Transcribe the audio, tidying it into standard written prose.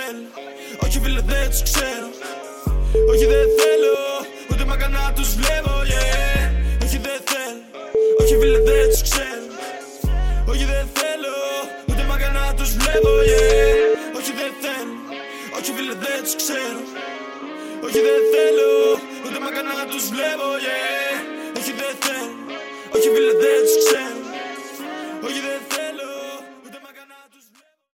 θέλω. Όχι φίλε δεν τους ξέρω. Όχι δεν θέλω, ούτε μάκα να τους βλέπω, yeah. Όχι δεν θέλω, όχι φίλε δεν τους ξέρω. Όχι δεν θέλω, ούτε μάκα να τους βλέπω, yeah. Όχι δεν θέλω, όχι φίλε δεν τους ξέρω. Όχι δεν θέλω, ούτε μάκα να τους βλέπω, yeah. Όχι δεν θέλω, όχι φίλε δεν τους ξέρω. Όχι δεν